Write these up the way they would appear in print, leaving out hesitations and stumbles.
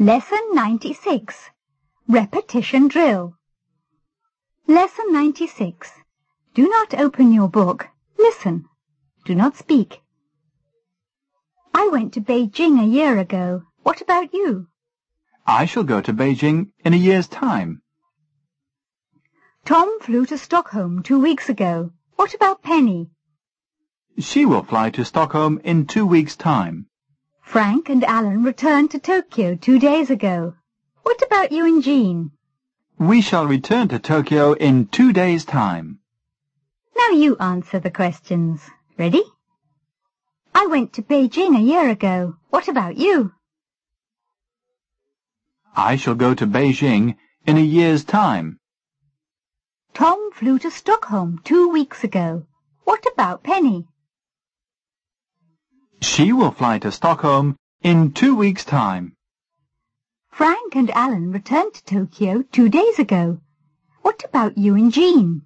Lesson 96. Repetition Drill. Lesson 96. Do not open your book. Listen. Do not speak. I went to Beijing a year ago. What about you? I shall go to Beijing in a year's time. Tom flew to Stockholm 2 weeks ago. What about Penny? She will fly to Stockholm in 2 weeks' time. Frank and Alan returned to Tokyo 2 days ago. What about you and Jean? We shall return to Tokyo in 2 days' time. Now you answer the questions. Ready? I went to Beijing a year ago. What about you? I shall go to Beijing in a year's time. Tom flew to Stockholm 2 weeks ago. What about Penny? She will fly to Stockholm in 2 weeks' time. Frank and Alan returned to Tokyo 2 days ago. What about you and Jean?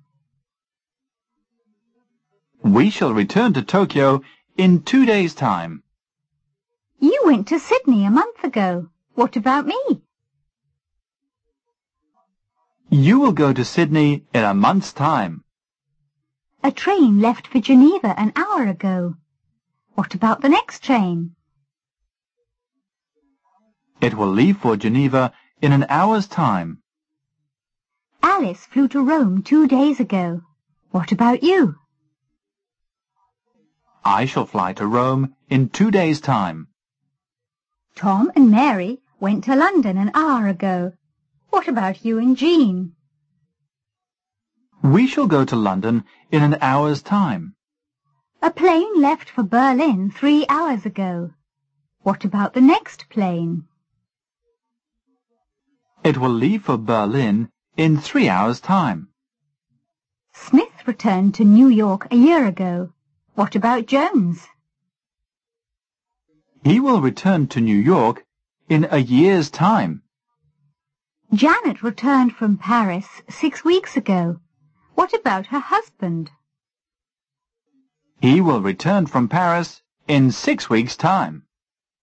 We shall return to Tokyo in 2 days' time. You went to Sydney a month ago. What about me? You will go to Sydney in a month's time. A train left for Geneva an hour ago. What about the next train? It will leave for Geneva in an hour's time. Alice flew to Rome 2 days ago. What about you? I shall fly to Rome in 2 days' time. Tom and Mary went to London an hour ago. What about you and Jean? We shall go to London in an hour's time. A plane left for Berlin 3 hours ago. What about the next plane? It will leave for Berlin in 3 hours' time. Smith returned to New York a year ago. What about Jones? He will return to New York in a year's time. Janet returned from Paris 6 weeks ago. What about her husband? He will return from Paris in 6 weeks' time.